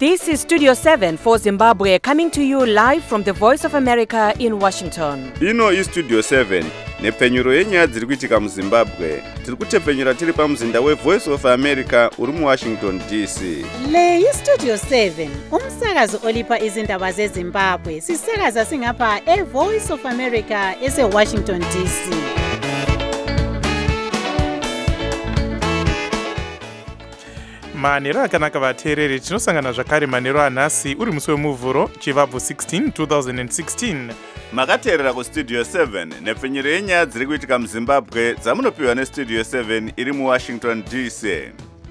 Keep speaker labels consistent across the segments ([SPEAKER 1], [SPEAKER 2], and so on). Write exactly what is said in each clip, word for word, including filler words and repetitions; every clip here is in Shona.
[SPEAKER 1] This is Studio seven for Zimbabwe, coming to you live from the Voice of America in Washington.
[SPEAKER 2] Ino is Studio seven, nepfenyuro yenyaya dziri kuitika muZimbabwe. Tiri kutepfenyura tiri pamuzinda weVoice of America uri muWashington D C.
[SPEAKER 3] Le iStudio seven, umsakazo olipa izindaba zeZimbabwe. Sisakaza singapha eVoice of America eseWashington D C.
[SPEAKER 4] manero akanaka vateereri, tinosangana zvakare manero anhasi uri musi wemuvhuro chivabvu sixteen twenty sixteen.
[SPEAKER 2] Makateerera kuStudio seven, nepfenyuro yenyaya dziri kuitika muZimbabwe dzamunopiwa neStudio seven iri muWashington D C.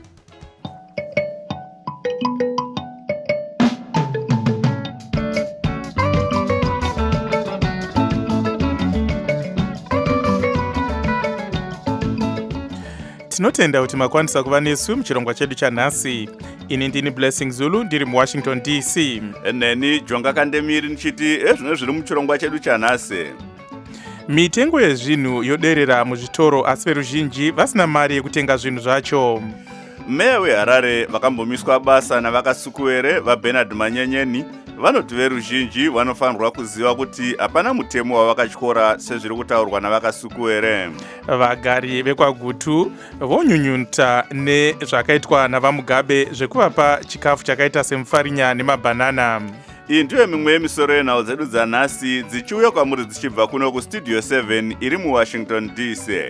[SPEAKER 4] Tinotenda kuti makwanisa kuva nesu muchirongwa chedu chanhasi. Ini ndini Blessing Zulu ndiri muWashington D C.
[SPEAKER 2] Neni Jonga Kandemiri nichiti ezvino zviri muchirongwa chedu chanhasi.
[SPEAKER 4] Mitengo yezvinhu yoderera muzvitoro asi veruzhinji vasina mari yekutenga zvinhu zvacho.
[SPEAKER 2] Meya weHarare vakambomiswa basa navakasukuwere vaBernard Manyenyeni vanoti veruzhinji vanofanirwa kuziva kuti hapana mutemo wavakatyora sezviri kutaurwa navakasukuwere.
[SPEAKER 4] Vagari vekwaGutu vonyunyuta nezvakaitwa navaMugabe zvekuvapa chikafu chakaita semufarinya nemabhanana.
[SPEAKER 2] Iyi ndiyo mimwe yemisoro yenhau dzedu dzanhasi dzichiuya kwamuri dzichibva kuno kuStudio seven iri muWashington D C.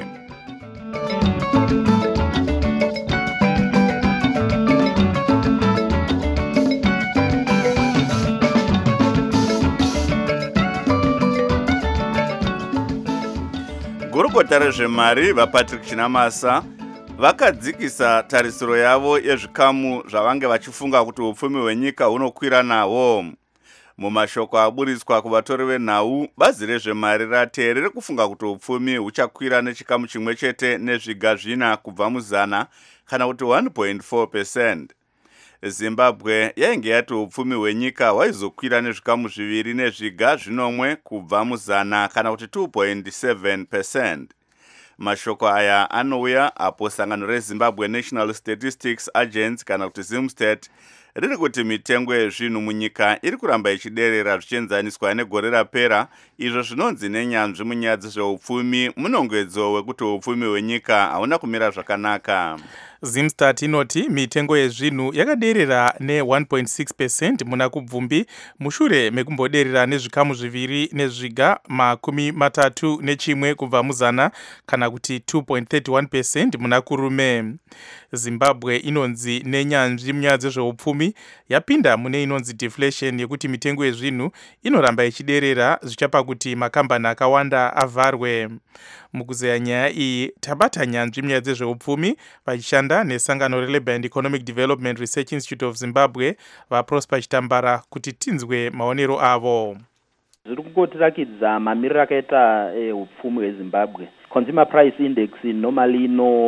[SPEAKER 2] Gurukota rezvemari vaPatrick Chinamasa vakadzikisa tarisiro yavo yezvikamu zvavange vachifunga kuti upfumi hwenyika hunokwira nawo. Mumashoko aburiswa kuvatori venhau, bazi rezvemari rate riri kufunga kuti upfumi huchakwira nechikamu chimwe chete nezviga zvina kubva muzana kana kuti one point four percent. Zimbabwe yainge yati upfumi hwenyika hwaizokwira nezvikamu zviviri nezviga zvinomwe kubva muzana kana kuti two point seven percent. Mashoko aya anouya apo sangano reZimbabwe National Statistics Agency kana kuti Zimstat riri kuti mitengo yezvinhu munyika iri kuramba ichiderera zvichienzaniswa negore rapera, izvo zvinonzi nenyanzvi munyaya dzezveupfumi munongedzo wekuti upfumi hwenyika hauna kumira zvakanaka.
[SPEAKER 4] Zimstat inoti mitengo yezvinhu yakaderera ne one point six percent muna kubvumbi mushure mekumboderera nezvikamu zviviri nezviga makumi matatu nechimwe kubva muzana kana kuti two point three one percent muna kurume. Zimbabwe inonzi nenyanzvi munyaya dzezveupfumi yapinda mune inonzi deflation yekuti mitengo yezvinhu inoramba ichiderera zvichapa kuti makambani akawanda avharwe. Mukuzeya nyaya iyi tabata nyanzvi munyaya dzezveupfumi vachishanda nesangano reLabour and Economic Development Research Institute of Zimbabwe vaProsper Chitambara kuti tinzwe maonero avo.
[SPEAKER 5] Zviri kungotirakidza mamiriro akaita upfumi hweZimbabwe. Consumer Price Index normally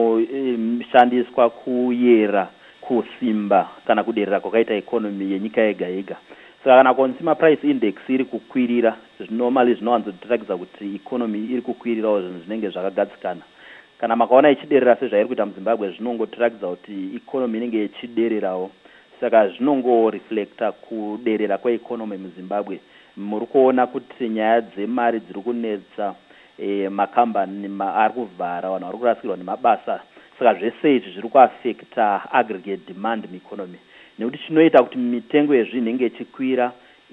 [SPEAKER 5] inoshandiswa kuyera kusimba kana kuderera kwakaita economy yenyika yega yega. Saka kana Consumer Price Index iri kukwirira, normally zvinowanzotirakidza kuti economy iri kukwirirawo zvinhu zvinenge zvakagadzikana. Kana makaona ichiderera sezvairi kuita muZimbabwe zvinongotirakidza kuti economy inenge ichidererawo. Saka zvinongoreflecta kuderera kweeconomy muZimbabwe. Muri kuona kuti nyaya dzemari dziri kunetsa, e, makambani ma ari kuvhara, vanhu vari kurasikirwa nemabasa. Saka zvese izvi zviri kuaffecta aggregate demand mueconomy. Nekuti chinoita kuti mitengo yezvinhu inenge ichikwira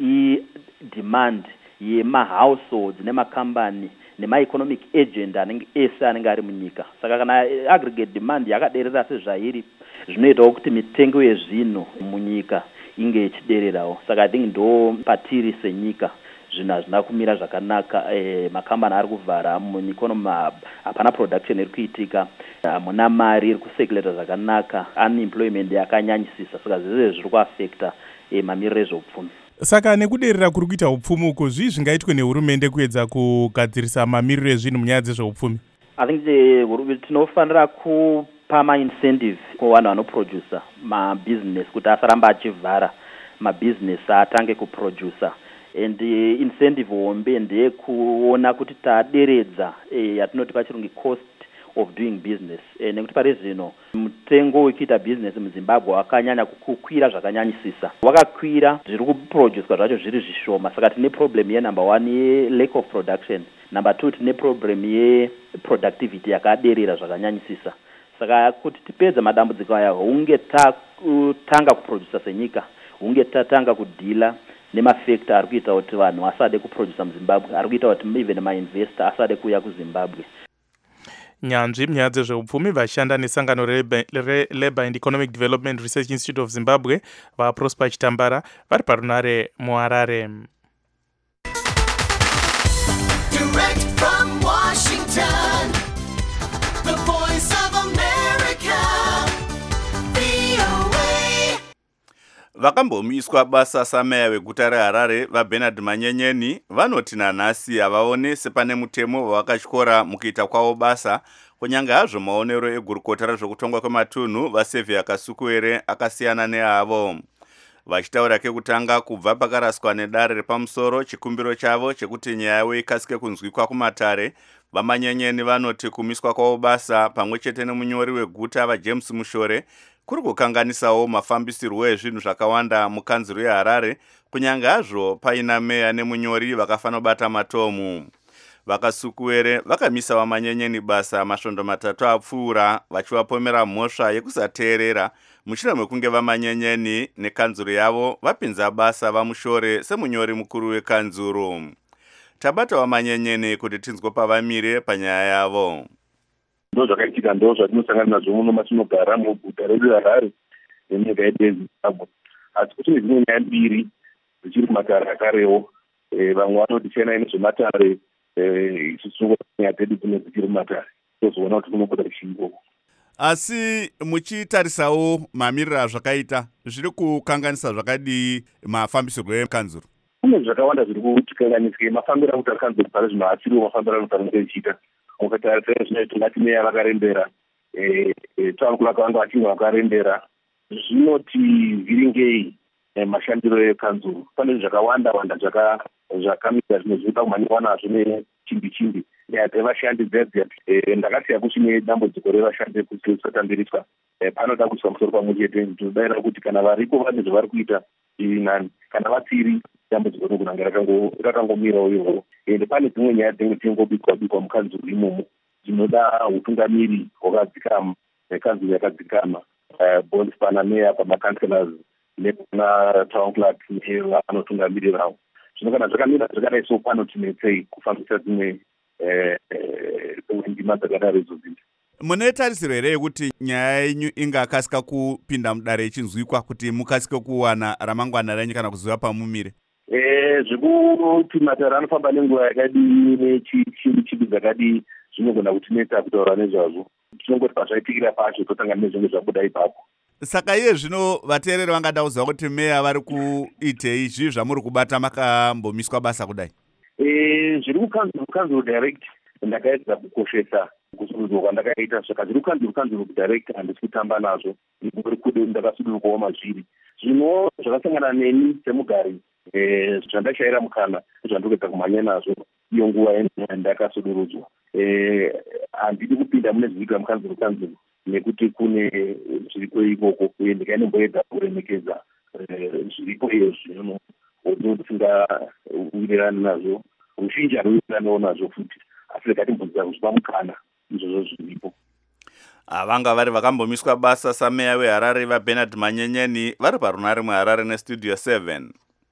[SPEAKER 5] i-demand yemahouseholds nemakambani nemaeconomic agent anenge ese anenge ari munyika. Saka kana aggregate demand yakaderera sezvairi, zvinoitawo kuti mitengo yezvinhu munyika inge ichidererawo. Saka I think ndo patiri senyika zvinhu hazvina kumira zvakanaka. E, makambani ari kuvhara mueconomy, hapana production iri kuitika, hamuna mari iri kusekuleta zvakanaka, unemployment yakanyanyisisa. Saka zvese zviri kuaffecta e, mamiriro ezveupfumi.
[SPEAKER 4] Saka nekuderera kuri kuita upfumi uko zvii zvingaitwe nehurumende kuedza kugadzirisa mamiriro ezvinhu munyaya dzezveupfumi?
[SPEAKER 5] I think tinofanira kupa ma-incentive kuvanhu vanoproducer mabusiness kuti asaramba achivhara, mabusiness atange kuproducer. And uh, incentive hombe ndeyekuona kuti taderedza eh, yatinoti pachirungu cost of doing business. E, nekuti pari zvino mutengo wekuita business muZimbabwe wakanyanya kukwira zvakanyanyisisa. Wakakwira zviri kuproducwa zvacho zviri zvishoma. Saka tine problem ye number one ye lack of production. Number two tine problem ye productivity yakaderera zvakanyanyisisa. Saka kuti tipedza madambudziko aya hunge tatanga kuproduce senyika, hunge tatanga kudhila nemafactor ari kuita kuti vanhu asade kuproduce muZimbabwe, ari kuita kuti even mainvestor asade kuuya kuZimbabwe.
[SPEAKER 4] Nyanzvi munyaya dzezveupfumi vashanda nesangano reLabour and Economic Development Research Institute of Zimbabwe vaProsper Chitambara vari parunare muHarare.
[SPEAKER 6] Direct from Washington, the voice of America, V O A.
[SPEAKER 2] Vakambomiswa basa sameya veguta reHarare vaBernard Manyenyeni vanoti nanhasi havaone sepane mutemo wavakatyora mukuita kwavo basa, kunyange hazvo maonero egurukota rezvekutongwa kwematunhu vaSevia Kasukuwere akasiyana neavo. Vachitaura kekutanga kubva pakaraswa nedare repamusoro chikumbiro chavo chekuti nyaya yavo ikasike kunzwikwa kumatare, vaManyenyeni vanoti kumiswa kwavo basa pamwe chete nemunyori weguta vaJames Mushore kuri kukanganisawo mafambisirwo ezvinhu zvakawanda mukanzuro yeHarare, kunyange hazvo paina meya nemunyori vakafanira kubata matomu. VaKasukuwere vakamisa vaManyenyeni basa masvondo matatu apfuura vachivapomera mhosva yekusateerera mushure mekunge vaManyenyeni nekanzuro yavo vapinza basa vaMushore semunyori mukuru wekanzuro. Tabata vaManyenyeni kuti tinzwe pavamire panyaya yavo.
[SPEAKER 7] Ndo zvakaitika ndo zvatinosangana nazvo muno matinogara muguta redu Harare nenyika yedu yeZimbabwe. Asi kuti dzimwe nyaya mbiri dzichiri kumatare akarewo, vamwe vanoti chena nezvematare isusu nyaya dzedu dzimwe dzichiri kumatare, tozoona kuti kunobuda chingoko.
[SPEAKER 2] Asi muchitarisawo mamiriro azvakaita zviri kukanganisa zvakadii mafambisirwo ekanzuro?
[SPEAKER 7] Kune zvakawanda zviri kutikanganisira mafambiro akuita kanzuro pari zvino asiriwo mafambiro anofanira kuchiita. Ukatarisa zvino tingati meya vakarembera, town clerk vanga vachinge vakarembera, zvinoti viringei mashandiro ekanzuro. Pane zvakawanda wanda zvakamira zvimwe zvinoda kumhanywa nazvo nechimbi chimbi. Vashandi dzedze ndakasiya kuchine dambudziko revashandi kusatambiriswa, panoda kuiswa musoro pamwe chete. Tinodaira kuti kana varipo vane zvavari kuita nani, kana vasiri dambudziko rokunanga rakangomirawo ihoho. Ende pane dzimwe nyaya dzinenge dzingobikwa bikwa mukanzuro imomo dzinoda utungamiri hwakadzikama nekanzuro yakadzikama, both pana meya, pana councillors nepana town clerk nevanotungamirirawo. Zvino kana zvakamira zvakadai so panotinetsei kufambisa dzimwe ndima dzakadaro idzodzi.
[SPEAKER 2] Mune tarisiro here yekuti nyaya yenyu ingakasika kupinda mudare ichinzwikwa kuti mukasike kuwana ramangwana renyu kana kuziva pamumire?
[SPEAKER 7] Zvekuti matare anofamba nenguva yakadii nechimbi chimbi dzakadii zvinogona kutinetsa kutaura nezvazvo. Tinongoti pazvaitikira pacho totanga nezvimwe zvabuda ipapo.
[SPEAKER 2] Saka iye zvino vateereri vangada kuziva kuti meya vari kuitei zvii zvamuri kubata makambomiswa basa kudai?
[SPEAKER 7] Zviri kukanzuro direct ndakaedza kukoshesa kusududzwa kwandakaita, saka zviri kukanzuro kanzuro direct handisi kutamba nazvo, ndakasudurukawo mazviri. Zvino zvakasangana neni semugari, zvandashayira mukana zvandikuedza kumhanya nazvo iyo nguva yandakasudurudzwa. Handidi kupinda mune zviriitwa mukanzuro kanzuro nekuti kune zviripo ikoko, uye ndikainomboedza kuremekedza zviripo izvo ndisingawirirani nazvo, ruzhinji haruwiriraniwo nazvo futi, asi rekatimbodzera kuziva mukana izvozvo zviripo.
[SPEAKER 2] Vanga vari vakambomiswa basa sameya weHarare vaBernard Manyenyeni vari parunare muHarare nestudio seven.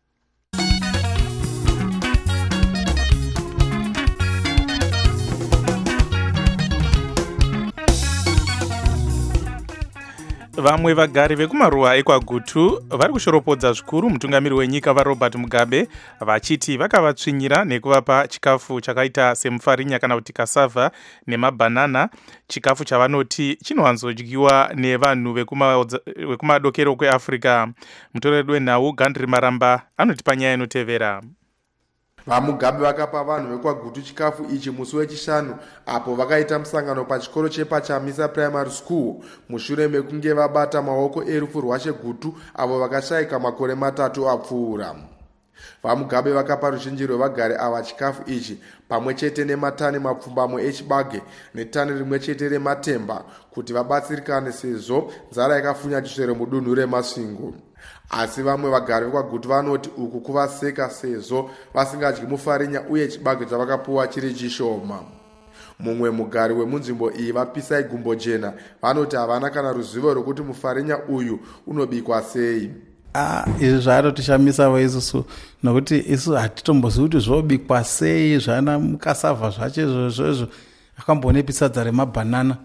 [SPEAKER 4] Vamwe vagari vekumaruwa ekwaGutu vari kushoropodza zvikuru mutungamiri wenyika vaRobert Mugabe vachiti vakavatsvinyira nekuvapa chikafu chakaita semufarinya kana kuti kasava nemabhanana, chikafu chavanoti chinowanzodyiwa nevanhu vekumadokero kweAfrica. Mutoreri wenhau Gandri Maramba anoti panyaya inotevera.
[SPEAKER 8] VaMugabe vakapa vanhu vekwaGutu chikafu ichi musi wechishanu apo vakaita musangano pachikoro chepaChamisa Primary School mushure mekunge vabata maoko erufu rwaSheGutu avo vakashayika makore matatu apfuura. vamugabe vakapa ruzhinji rwevagari ava chikafu ichi pamwe chete nematani mapfumbamwe echibage netani rimwe chete rematemba kuti vabatsirikane sezvo nzara yakafunya chisvere mudunhu remasvingo. Asi vamwe vagari vekwagutu vanoti uku kuvaseka sezvo vasingadyi mufarinya uye chibage chavakapuwa chiri chishoma. Mumwe mugari wemunzvimbo iyi vapisai gumbo jena vanoti havana kana ruzivo rwekuti mufarinya uyu unobikwa sei.
[SPEAKER 9] Ah, izvi zvaatotishamisawo isusu nokuti isu hatitombozivi kuti zvobikwa sei zvana mukasavha zvacho izvozvo akamboneipi sadza remabhanana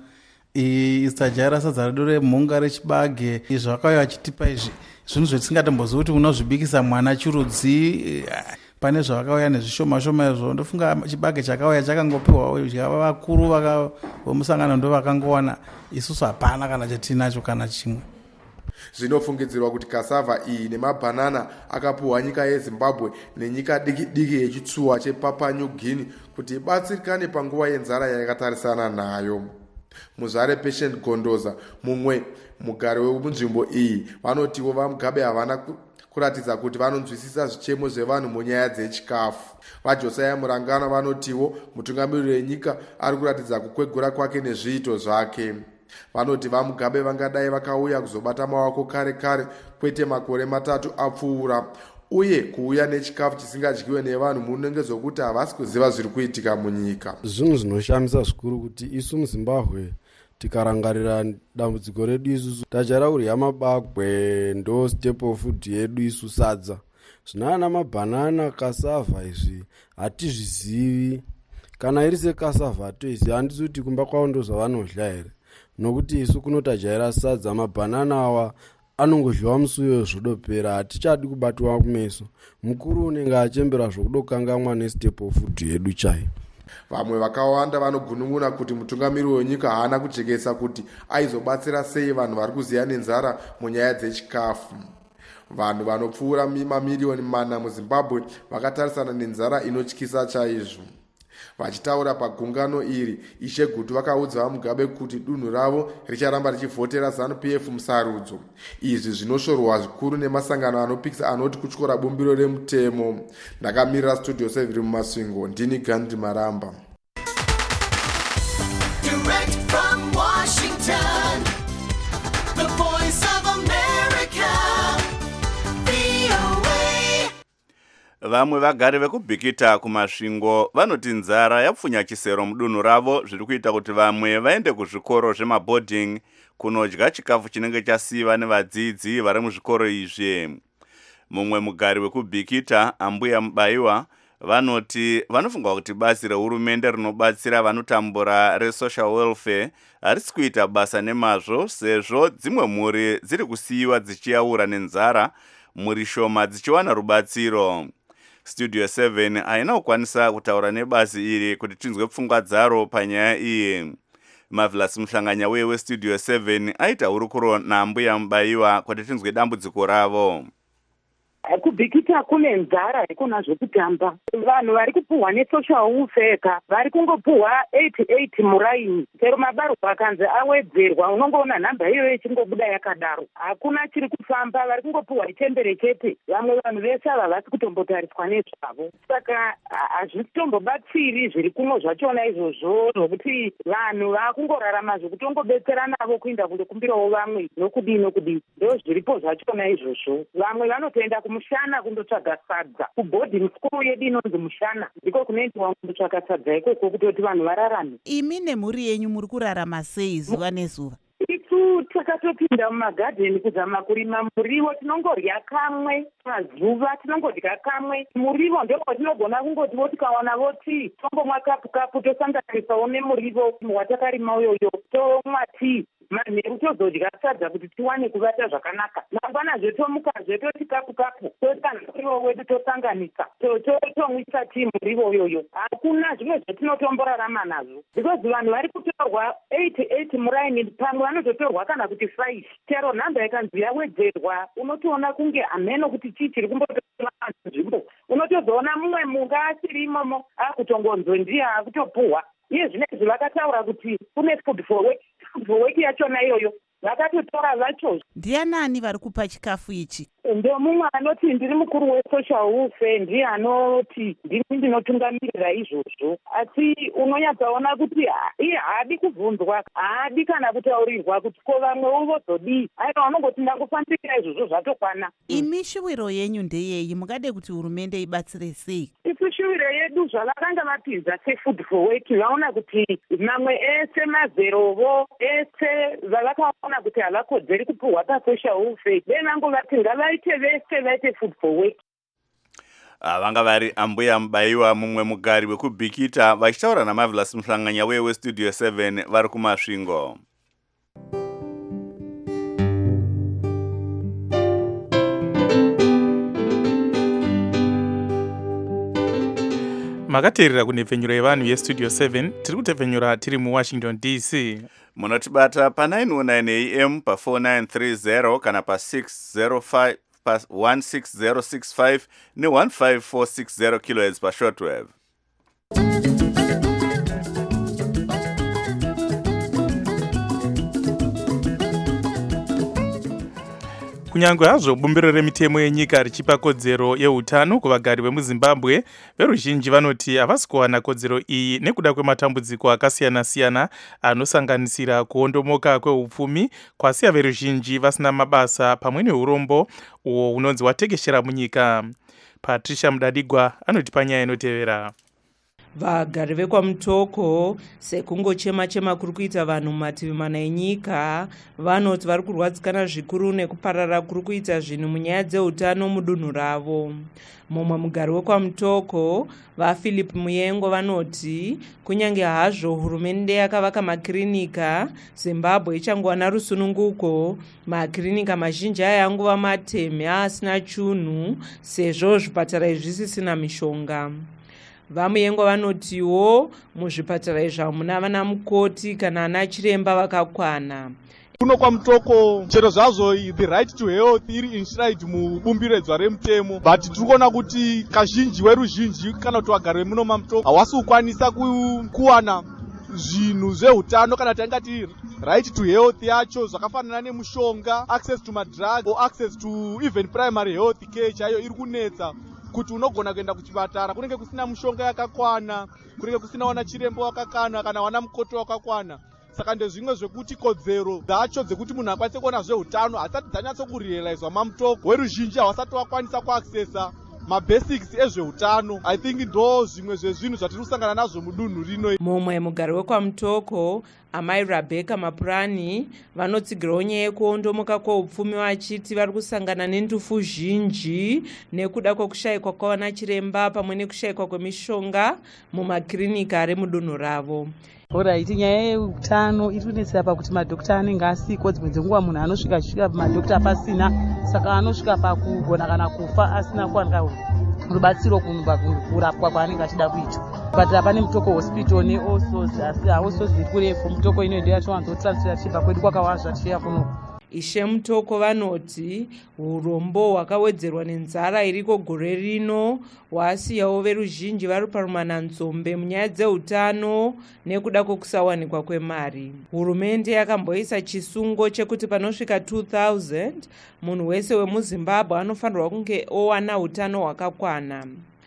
[SPEAKER 9] isajaira sadza redu remhunga rechibage izvo akauya achitipa izvi zvinhu zvetisingatombozivi kuti unozvibikisa mwana chirudzi pane zvakauya nezvishoma-shoma izvo ndofunga chibage chakauya chakangopiwa udya vakuru vomusangano ndo vakangowana isusu hapana kana chatinacho kana chimwe.
[SPEAKER 8] Zvinofungidzirwa kuti kasava iyi nemabhanana akapuhwa nyika yeZimbabwe nenyika diki diki yechitsuwa chePapua New Guinea kuti ibatsirikane panguva yenzara yakatarisana nayo. Muzvare Patient Gondoza, mumwe mugari wemunzvimbo iyi, vanotiwo vamugabe havana kuratidza kuti vanonzwisisa zvichemo zvevanhu munyaya dzechikafu. VaJosiah Murangana vanotiwo mutungamiriri wenyika ari kuratidza kukwegura kwake nezviito zvake. Vanoti vamugabe vangadai vakauya kuzobata maoko kare kare kwete makore matatu apfuura uye kuuya nechikafu chisingadyiwe nevanhu munenge zvokuti havasi kuziva zviri kuitika munyika.
[SPEAKER 10] Zvinhu zvinoshamisa zvikuru kuti isu muZimbabwe tikarangarira dambudziko redu isusu tajaira kurya mabagwe ndo staple food yedu isu sadza. Zvinana mabhanana kasava izvi hatizvizivi kana iri sekasava hatoizivi handisi kuti kumba kwavo ndozvavanodya here nokuti isu kunotajaira sadza mabhanana awa anongodyiwa musuyo zvodopera hatichadi kubatwa kumeso mukuru unenge achembera zvokudokangamwa nestaple food yedu chai.
[SPEAKER 8] Vamwe vakawanda vanogunun'una kuti mutungamiriri wenyika haana kujekesa kuti aizobatsira sei vanhu vari kuziya nenzara munyaya dzechikafu. Vanhu vanopfuura mamiriyoni mana muZimbabwe vakatarisana nenzara inotyisa chaizvo. Vachitaura pagungano iri, Ishe Gutu vakaudza vamugabe kuti dunhu ravo richaramba richivhotera ZANU P F musarudzo. Izvi zvinoshorwa zvikuru nemasangano anopikisa anoti kutyora bumbiro remutemo. Ndakamirira Studio seven mumasvingo, ndini Gandhi Maramba.
[SPEAKER 6] Direct from Washington, the voice of America, V O A.
[SPEAKER 2] Vamwe vagari vekubhikita kumasvingo vanoti nzara yapfunya chisero mudunhu ravo zviri kuita kuti vamwe vaende kuzvikoro zvemaboarding kunodya chikafu chinenge chasiva nevadzidzi vari muzvikoro izvi. Mumwe mugari wekubhikita Ambuya Mubaiwa vanoti vanofunga kuti basi rehurumende rinobatsira vanotambura resocial welfare harisi kuita basa nemazvo sezvo dzimwe mhuri dziri kusiyiwa dzichiyaura nenzara, mhuri shoma dzichiwana rubatsiro. Studio seven haina kukwanisa kutaura nebasi iri kuti tinzwe pfungwa dzaro panyaya iyi. Marvelous Muhlanganya wewe Studio seven aita hurukuro naMbuya Mubaiwa kuti tinzwe dambudziko ravo.
[SPEAKER 11] Kubhikita kune nzara ikona zvekutamba. Vanhu vari kupuhwa nesocial welfare vari kungopuhwa eighty-eight muraini. Chero mabaro akanzi awedzerwa unongoona nhamba iyoyo ichingobuda yakadaro. Hakuna chiri kufamba, vari kungopuhwa itembere chete. Vamwe vanhu vese ava vasi kutombotariswa nezvavo. Saka hazvitombobatsiri zviri kumwe zvachona izvozvo zvokuti vanhu vakungorarama zvokutongobetsera navo kuinda kundokumbirawo vamwe nokudii nokudii. Ndo zviripo zvachona izvozvo. Vamwe vanotoenda kumushana kundotsvaga sadza. Kuboarding school yedu inonzi mushana ndiko kunoendwa kundotsvaga sadza ikoko kutoti vanhu vararame.
[SPEAKER 12] Imi nemhuri yenyu muri kurarama sei zuva nezuva?
[SPEAKER 11] Isu takatopinda mumagadheni kuzama kurima muriwo, tinongorya kamwe pazuva, tinongodya kamwe. Muriwo ndoko tinogona kungotiwo tikawana voti tongomwa kapu kapu tosanganisawo nemuriwo watakarima uyoyo tomwa tii. Manheru tozodya sadza kuti tiwane kuvata zvakanaka. Mangwanazve tomukazve toti kapu kapu totsanga muriwo wedu tosanganisa tomwisa tii muriwo uyoyo. Hakuna zvimwe zvetinotomborarama nazvo because vanhu vari kutorwa eighty-eight muraini pamwe vanototorwa kana kuti five. Chero nhamba ikanzi yawedzerwa unotoona kunge hameno kuti chii chiri kumbotoa nzvimbo. Unotozoona mumwe munga asiri imomo akutongonzondiya akutopuhwa. Iye zvinezvi vakataura kuti kune food for work. Food for work yachona iyoyo vakatotora vacho.
[SPEAKER 12] Ndianani vari kupa chikafu ichi?
[SPEAKER 11] Ndomumwe anoti ndiri mukuru wesocial welfare, ndiye anoti ndini ndinotungamirira izvozvo. Asi unonyatsaona kuti iye haadi kubvunzwa, haadi kana kutaurirwa kuti ko vamwewo vozodii. Aiwa vanongoti ndangofambira izvozvo zvatokwana.
[SPEAKER 12] Imi shuwiro yenyu ndeyei? Mungade kuti hurumende ibatsire sei?
[SPEAKER 11] Isu shuwiro yedu zvavakanga vapinza sefood for work, vaona kuti mamwe ese mazerovo ese vavakaona kuti havakodzeri kupuhwa pasocial welfare, venango vati ngavaite vese vaite food for work.
[SPEAKER 2] Vanga vari Ambuya Mubayiwa, mumwe mugari wekubhikita, vachitaura naMarvelous Muhlanganya weStudio seven vari kumasvingo.
[SPEAKER 4] Makateerera kunhepfenyuro yevanhu yeStudio seven, tiri kutepfenyura tiri muWashington D C.
[SPEAKER 2] Munotibata pa nine oh nine A M, pa four nine three zero kana pa six oh five, pa one six zero six five ne one five four six zero kilohertz pa shortwave.
[SPEAKER 4] Kunyange hazvo bumbiro remitemo yenyika richipa kodzero yeutano kuvagari vemuZimbabwe, veruzhinji vanoti havasi kuwana kodzero iyi nekuda kwematambudziko akasiyana-siyana anosanganisira kuondomoka kweupfumi kwasiya veruzhinji vasina mabasa pamwe neurombo uwo unonzi watekeshera munyika. Patricia Mudadigwa anotipa nyaya inotevera.
[SPEAKER 13] Vagari vekwamutoko sekungochema-chema kuri kuita vanhu mumativi mana enyika vanoti vari kurwadzikana zvikuru nekuparara kuri kuita zvinhu munyaya dzeutano mudunhu ravo. Mumwe mugari wekwamutoko vaPhilip Muyengo vanoti kunyange hazvo hurumende yakavaka makirinika, Zimbabwe ichangowana rusununguko. Makirinika mazhinji aya anguva mateme asina chunhu sezvo zvipatara izvi zvisisina mishonga. VaMuyengo vanotiwo muzvipatara izvi hamuna vana mukoti kana ana chiremba vakakwana.
[SPEAKER 14] Kuno kwamutoko chero zvazvo the right to health iri enshrined mubumbiredzwa remutemo, but tiri kuona kuti kazhinji weruzhinji kana kuti vagari vemuno mamutoko havasi kukwanisa kuwana zvinhu zveutano kana taingati right to health yacho zvakafanana nemushonga, access to madrug or access to even primary health care chaiyo iri kunetsa. Kuti unogona kuenda kuchipatara kunenge kusina mushonga yakakwana, kunenge kusina wana chirembo wakakwana kana wana mukoti wakakwana. Saka ndezvimwe zvekuti kodzero dzacho dzekuti munhu akwanise kuona zveutano hasati dzanyatso kurealizwa mamutoko, weruzhinji havasati wakwanisa kuaccessa mabasics ezveutano. I think ndo zvimwe zvezvinhu zvatiri kusangana nazvo mudunhu rino.
[SPEAKER 13] Mumwe mugari wekwamutoko amai Rebecca Mapurani vanotsigirawo nyaya yekuondomoka kweupfumi vachiti vari kusangana nendufu zhinji nekuda kwekushayikwa kwawana chiremba pamwe nekushayikwa kwemishonga mumakirinika ari mudunhu ravo.
[SPEAKER 15] Alright, nyaya yeutano iri kunetsera pakuti madhokita anenge asiko. Dzimwe dzenguva munhu anosvika achisvika pamadhokita pasina, saka anosvika pakugona kana kufa asina kuwana rubatsiro kurapwa kwaanenge achida kuita. Kupatara pane Mutoko hospital neOsozi, asi haOsozi iri kurefu. Mutoko ino ndiyo yachowanzotransfera tichibva kwedu kwakawanzva tichiuya kuno.
[SPEAKER 13] Ishe Mutoko vanoti urombo hwakawedzerwa nenzara iriko gore rino hwasiyawo veruzhinji vari parumananzombe munyaya dzeutano nekuda kwekusawanikwa kwemari. Hurumende yakamboisa chisungo chekuti panosvika two thousand munhu wese wemuZimbabwe anofanirwa kunge owana utano hwakakwana.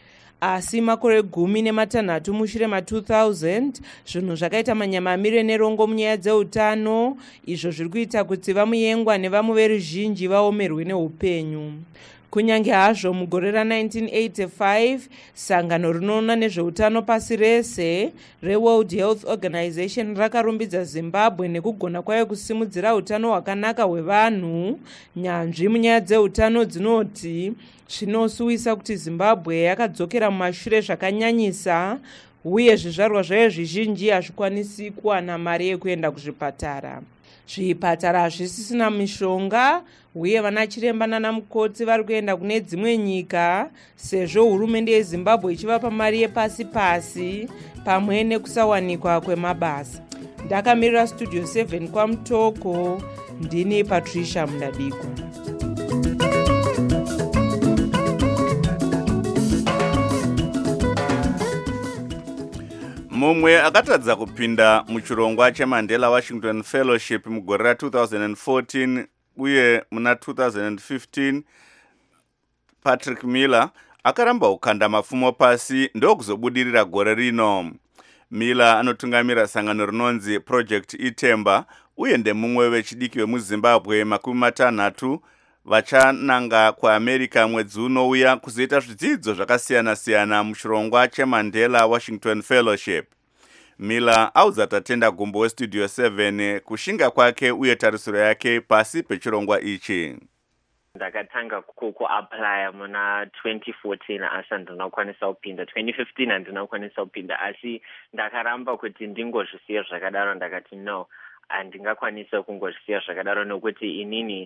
[SPEAKER 13] Asi makore gumi nematanhatu mushure ma-two thousand zvinhu zvakaita manyamamire nerongo munyaya dzeutano, izvo zviri kuita kuti VaMuyengwa nevamu veruzhinji vaomerwe neupenyu. Kunyange hazvo mugore ra-nineteen eighty-five sangano rinoona nezveutano pasi rese reWorld Health Organization rakarumbidza Zimbabwe nekugona kwayo kusimudzira utano hwakanaka hwevanhu. Nyanzvi munyaya dzeutano dzinoti zvinosuwisa kuti Zimbabwe yakadzokera mumashure zvakanyanyisa uye zvizvarwa zvayo zvizhinji hazvikwanisi kuwana mari yekuenda kuzvipatara. Zvipatara zvisisina mishonga uye vana chiremba nana mukoti vari kuenda kune dzimwe nyika sezvo hurumende yeZimbabwe ichivapa mari yepasi pasi pamwe nekusawanikwa kwemabasa. Ndakamirira Studio seven kwamutoko, ndini Patricia Mudadigwa.
[SPEAKER 2] mumwe akatadza kupinda muchirongwa cheMandela Washington Fellowship mugore ra two thousand fourteen uye muna two thousand fifteen, Patrick Miller akaramba kukanda mapfumo pasi ndokuzobudirira gore rino. Miller anotungamira sangano rinonzi Project Itemba uye ndemumwe vechidiki vemuZimbabwe makumi matanhatu vachananga kuAmerica mwedzi unouya kuzoita zvidzidzo zvakasiyana-siyana muchirongwa cheMandela Washington Fellowship. Miller audza tatenda gumbo weStudio seven kushinga kwake uye tarisiro yake pasi pechirongwa ichi.
[SPEAKER 16] Ndakatanga kuapply muna twenty fourteen asi handinakwanisa kupinda, twenty fifteen handinakwanisa kupinda, asi ndakaramba kuti ndingozvisiya zvakadaro. Ndakati no, handingakwanisa kungozvisiya zvakadaro nokuti inini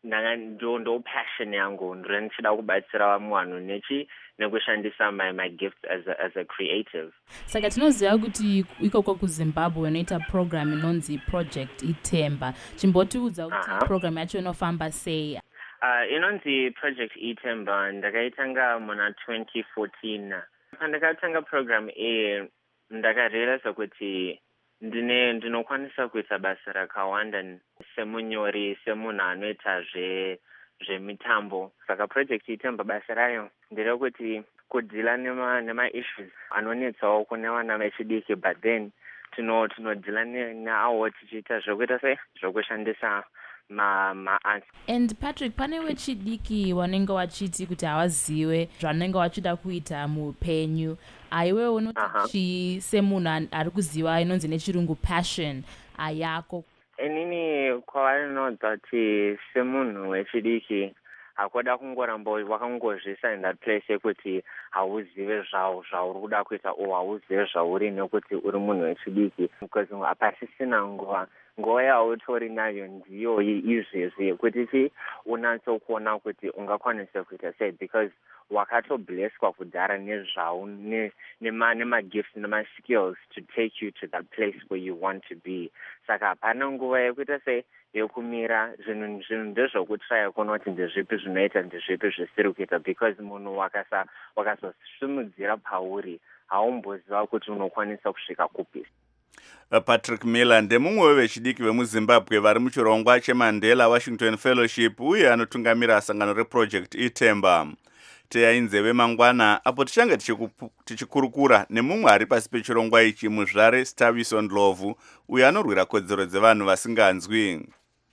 [SPEAKER 16] ndo ndo passion yangu, ndiri ndichida kubatsira vamwe vanhu nechi nekushandisa my my gifts as a, as a creative.
[SPEAKER 17] Saka tinoziva kuti ikoko kuZimbabwe unoita program inonzi Project Itemba. Chimbotiudza kuti program yacho inofamba sei?
[SPEAKER 16] Uh, inonzi Project Itemba ndakaitanga muna twenty fourteen. Pandakatanga program iyi ndakarealiza kuti ndine ndinokwanisa kuita basa rakawanda semunyori, semunhu anoita zve zvemitambo. Saka Project Itemba basa rayo nderekuti kudhila nema nema issues anonetsawo kune vana vechidiki, but then tino tinodhila neawo tichiita zvekuita sei zvokushandisa ma ma answer.
[SPEAKER 17] And Patrick, pane wechidiki wanenge wachiti kuti hawaziwe zvanenge wachida kuita muupenyu, aiwe unoti chi semunhu ari kuziva inonzi nechirungu passion ayako?
[SPEAKER 16] Inini kwavanodza kuti semunhu wechidiki hakoda kungoramba wakangozvisa in that place yekuti hauzive zvao zvauri kuda kuita o hauzive zvauri nekuti uri munhu wechidiki, because hapasisina nguva nguva yautori nayo ndiyo izvezvi yekuti chi unatsokuona kuti ungakwanisa kuita sei, because wakatoblesswa kudhara nezvao nemagifts nemaskills to take you to that place where you want to be. Saka hapana nguva yekuita sei yekumira zvinhu zvinhu ndezvokutraya kuona kuti ndezvipi zvinoita ndezvipi zvisiri kuita, because munhu wakasa wakazosvimudzira pauri haumboziva kuti unokwanisa kusvika kupi.
[SPEAKER 2] Patrick Miller ndemumwe wevechidiki vemuZimbabwe vari muchirongwa cheMandela Washington Fellowship uye anotungamira sangano reProject Itemba. Teyai nzeve mangwana apo tichange tichikurukura nemumwe ari pasi pechirongwa ichi, muzvare Staviso Ndlovu uye anorwira kodzero dzevanhu vasinganzwi.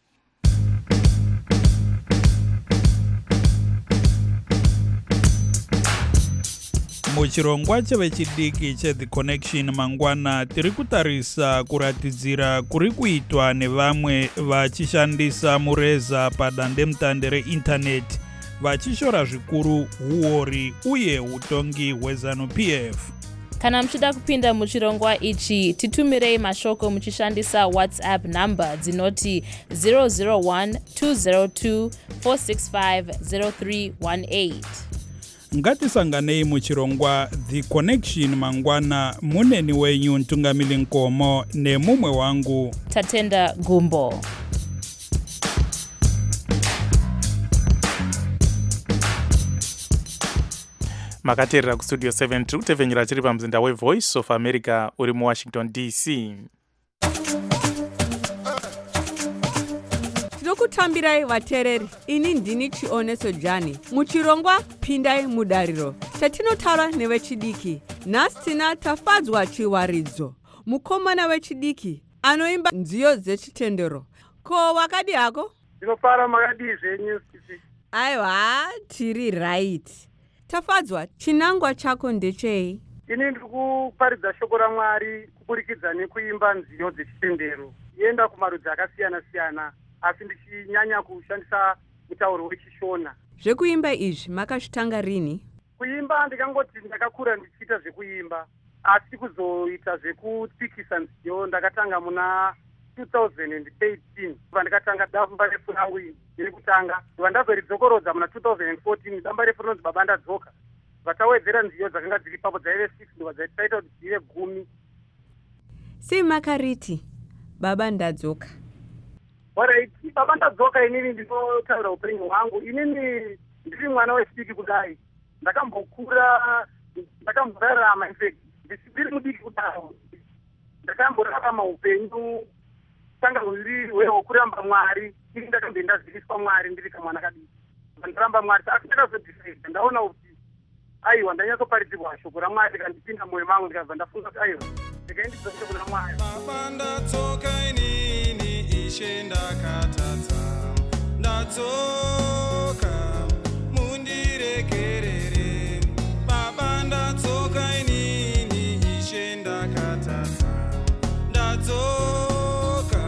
[SPEAKER 18] Muchirongwa chevechidiki cheThe Connection mangwana tiri kutarisa kuratidzira kuri kuitwa nevamwe vachishandisa mureza padandemutande reindaneti vachishora zvikuru huori uye utongi hweZanu-P F.
[SPEAKER 17] Kana muchida kupinda muchirongwa ichi, titumirei mashoko muchishandisa WhatsApp number dzinoti zero zero one two zero two four six five zero three one eight.
[SPEAKER 18] Ngatisanganei muchirongwa The Connection mangwana, muneni wenyu Ntungamili Nkomo nemumwe wangu
[SPEAKER 17] Tatenda Gumbo.
[SPEAKER 4] Makateerera kustudio seven tiri kutevhenyera tiri pamuzinda weVoice of America uri muWashington D C.
[SPEAKER 19] Tinokutambirai vateereri, ini ndini Chioneso Jani. Muchirongwa pindai mudariro, chatinotaura nevechidiki. Nhasi tina Tafadzwa Chiwaridzo, mukomana wechidiki anoimba nziyo dzechitendero. Ko wakadi hako?
[SPEAKER 20] Ndinofara makadi zvenyu sisi.
[SPEAKER 19] Aiwa, tiri right. Tafadzwa, chinangwa chako ndechei?
[SPEAKER 20] Ini ndiri kuparidza shoko raMwari kuburikidza nekuimba nziyo dzechitendero. Yenda kumarudzi akasiyana siyana, asi ndichinyanya kushandisa mutauro wechishona.
[SPEAKER 19] Zvekuimba izvi makazvitanga rini?
[SPEAKER 20] Kuimba ndikangoti ndakakura ndichiita zvekuimba, asi kuzoita zvekupikisa nziyo ndakatanga muna two thousand eighteen. Pandakatanga damba refu rangu iri kutanga, ndazoridzokoroza muna two thousand fourteen. Damba refu rinonzi Baba Ndadzoka. Vatawedzera nziyo dzakanga dziri papo dzaive six ndobva dzaita kuti dzive gumi.
[SPEAKER 19] Sei makariti Baba Ndadzoka?
[SPEAKER 20] Alright, Baba Ndadzoka inini ndinotaura upenyu hwangu. Inini ndiri mwana wechidiki kudai. Ndakambokura, ndakamborarama, in fact ndiri mudiki kudai. ndakamborarama upenyu tanga rwuri hwekuramba Mwari, ini ndakambe ndaziviswa Mwari ndiri kamwana kadiki. Ndaramba Mwari, asi ndakazodhisaidha ndaona kuti aiwa ndanyatsoparadzirwa shoko raMwari rikandipinda mwoyo mangu ndikabva ndafunga kuti aiwa ndikaendidzoke kuna Mwari.
[SPEAKER 21] Ndatsoka inini Ishe ndakatadza, ndatsoka mundiregerere. Baba ndatsoka inini Ishe ndakatadza, ndatsoka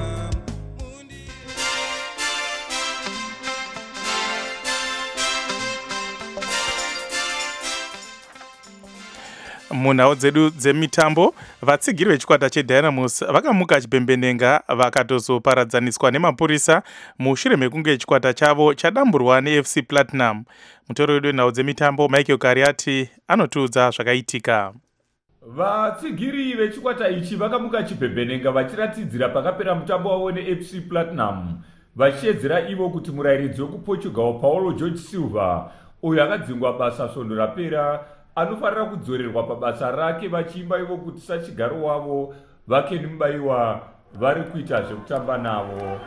[SPEAKER 4] munhau dzedu dzemitambo. Vatsigiri vechikwata cheDynamos vakamuka chipembenenga vakatozoparadzaniswa nemapurisa mushure mekunge chikwata chavo chadamburwa neF C Platinum. Mutoro wedu wenhau dzemitambo Michael Kariati anotiudza zvakaitika.
[SPEAKER 22] Vatsigiri vechikwata ichi vakamuka chipembenenga vachiratidzira pakapera mutambo wavo neF C Platinum, vachiedzera ivo kuti murayiridzi wekuPortugal Paulo Jorge Silva, uyo akadzingwa basa svondo rapera, anofanira kudzorerwa pabasa rake, vachiimba ivo kuti sachigaro wavo Vakeni Mubayiwa vari kuita zvekutamba navo.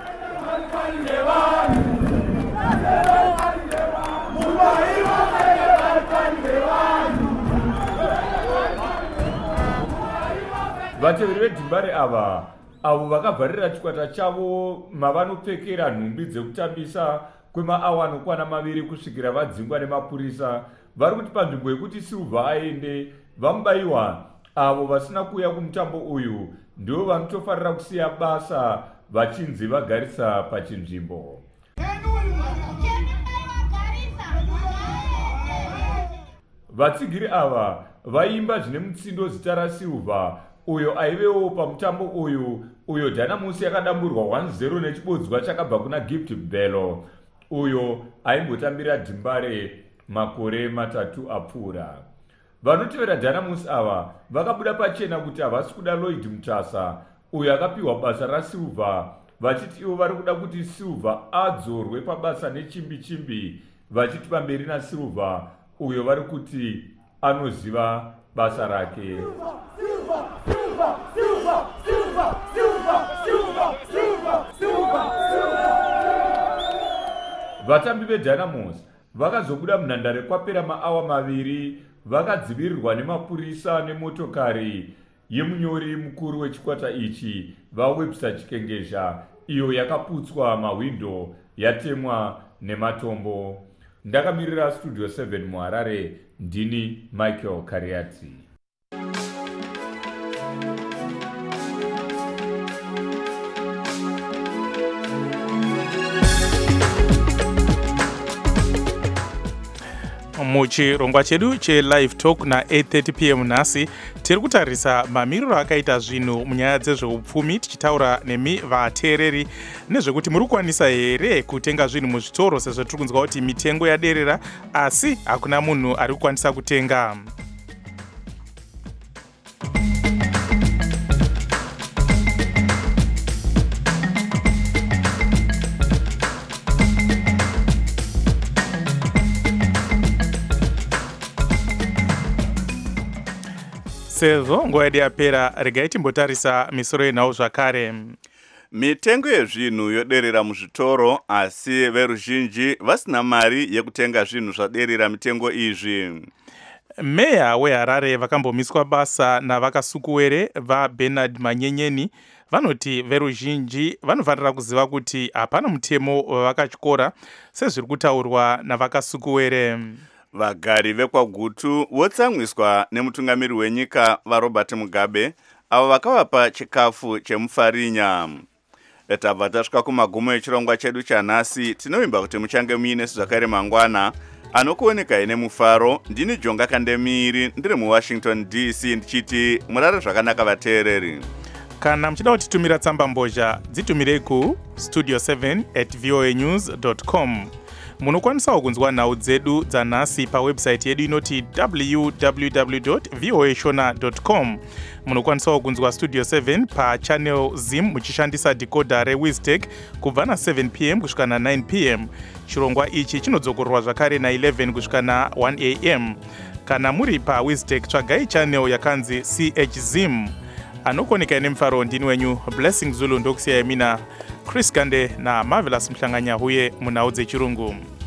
[SPEAKER 22] Vateveri vedhimbare ava avo vakabvarira chikwata chavo mavanopfekera nhumbi dzekutambisa kwemaawa anokwana maviri kusvikira vadzingwa nemapurisa, vari kuti panzvimbo yekuti Silva aende, vaMubayiwa avo vasina kuuya kumutambo uyu ndivo vanotofarira kusiya basa vachinzi vagarisa pachinzvimbo. Vatsigiri ava vaimba zvine mutsindo zita raSilva, uyo aivewo pamutambo uyu, uyo Dynamos yakadamburwa one zero nechibodzwa chakabva kuna Gift Bello, uyo aimbotambira Dhimbare makore matatu apfuura. Vanotevera Dynamos ava vakabuda pachena kuti havasi kuda Lloyd Mutasa, uyo akapiwa basa raSilva, vachiti ivo vari kuda kuti Silva adzorwe pabasa nechimbi chimbi, vachiti pamberi naSilva uyo vari kuti anoziva basa rake. Silva, Silva, Silva, Silva, Silva, Silva, Silva, Silva, Silva, Silva. Vatambi veDynamos vakazobuda munhandare kwapera maawa maviri, vakadzivirirwa nemapurisa nemotokari yemunyori mukuru wechikwata ichi vaWebster Chikengezha, iyo yakaputswa mahwindo yatemwa nematombo. Ndakamirira Studio seven muHarare, ndini Michael Kariati.
[SPEAKER 4] Muchirongwa chedu cheLive Talk na eight thirty p m nhasi tiri kutarisa mamiriro akaita zvinhu munyaya dzezveupfumi, tichitaura nemi vateereri nezvekuti muri kukwanisa here kutenga zvinhu muzvitoro, sezvo tiri kunzwa kuti mitengo yaderera asi hakuna munhu ari kukwanisa kutenga. Sezvo nguva yedu yapera, regai timbotarisa misoro yenhau zvakare.
[SPEAKER 2] Mitengo yezvinhu yoderera muzvitoro, asi veruzhinji vasina mari yekutenga zvinhu zvaderera mitengo izvi.
[SPEAKER 4] Meya weHarare vakambomiswa basa navakasukuwere vaBernard Manyenyeni vanoti veruzhinji vanofanira kuziva kuti hapana mutemo wavakatyora sezviri kutaurwa navakasukuwere.
[SPEAKER 2] Vagari vekwaGutu votsamwiswa nemutungamiri wenyika vaRobert Mugabe, avo vakavapa chikafu chemufarinya. Tabva tasvika kumagumo echirongwa chedu chanhasi. Tinovimba kuti muchange muine zvakare mangwana anokuonekai nemufaro. Ndini Jonga Kandemiri, ndiri muWashington D C, ndichiti murare zvakanaka vateereri.
[SPEAKER 4] Kana muchida kutitumira tsamba mbozha, dzitumirei ku studio seven at voa news dot com. Munokwanisawo kunzwa nhau dzedu dzanhasi pawebsite yedu inoti w w w dot voa shona dot com. Munokwanisawo kunzwa Studio seven pachannel Zim muchishandisa decoder reWiztech kubva na seven p m kusvika na nine p m. Chirongwa ichi chinodzokorwa zvakare na eleven kusvika na one a m. Kana muri paWiztech tsvagai channel yakanzi C H Zim. anokoneka nemufaro ndini wenyu Blessing Zulu ndokusiyai mina Chris Gande na Marvelous Mhlanganya huye munhau dzechirungu.